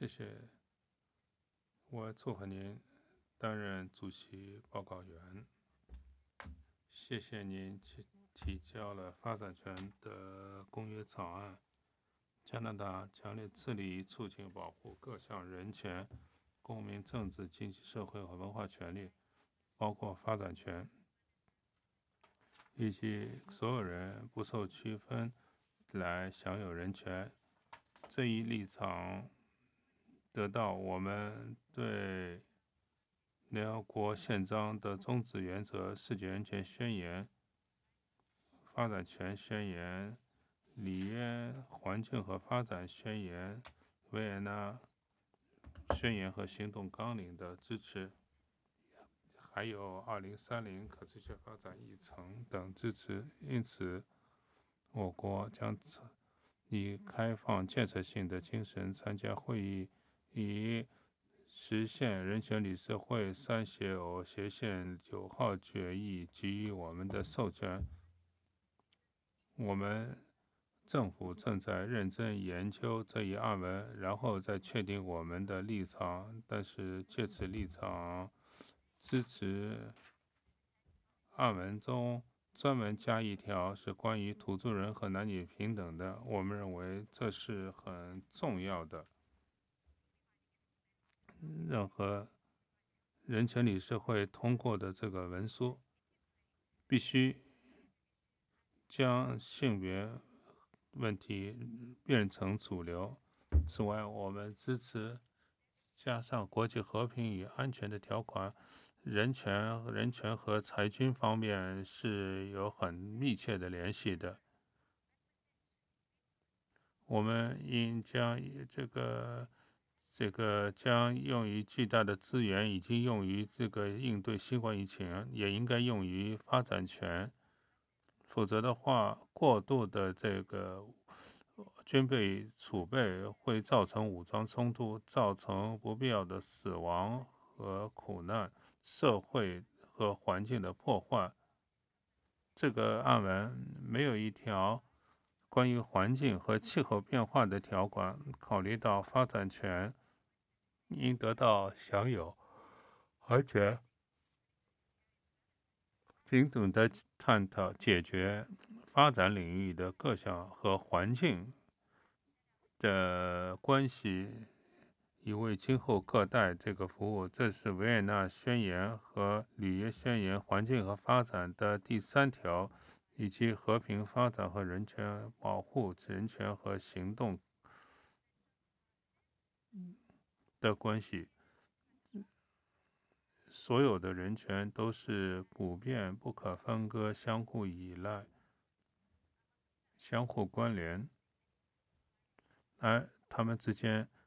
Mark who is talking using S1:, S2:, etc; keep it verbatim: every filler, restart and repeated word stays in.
S1: 谢谢，我祝贺您担任主席报告员。谢谢您提提交了发展权的公约草案。加拿大强烈致力于促进保护各项人权、公民、政治、经济社会和文化权利，包括发展权，以及所有人不受区分来享有人权。这一立场得到我们对联合国宪章的宗旨原则、世界人权宣言、发展权宣言、里约环境和发展宣言、维也纳宣言和行动纲领的支持，还有二零三零可持续发展议程等支持。因此，我国将以开放建设性的精神参加会议，以实现人权理事会三协偶协限九号决议给予我们的授权。我们政府正在认真研究这一案文，然后再确定我们的立场。但是借此立场支持案文中专门加一条是关于土著人和男女平等的，我们认为这是很重要的。任何人权理事会通过的这个文书，必须将性别问题变成主流。此外，我们支持加上国际和平与安全的条款。人权、人权和裁军方面是有很密切的联系的。我们应将这个这个将用于巨大的资源，已经用于这个应对新冠疫情，也应该用于发展权。否则的话，过度的这个军备储备会造成武装冲突，造成不必要的死亡和苦难，社会和环境的破坏。这个案文没有一条关于环境和气候变化的条款。考虑到发展权应得到享有，而且平等的探讨解决发展领域的各项和环境的关系，以为今后各代这个服务。这是维也纳宣言和里约宣言环境和发展的第三条，以及和平发展和人权保护、人权和行动的关系。所有的人权都是普遍、不可分割、相互依赖、相互关联，而他们之间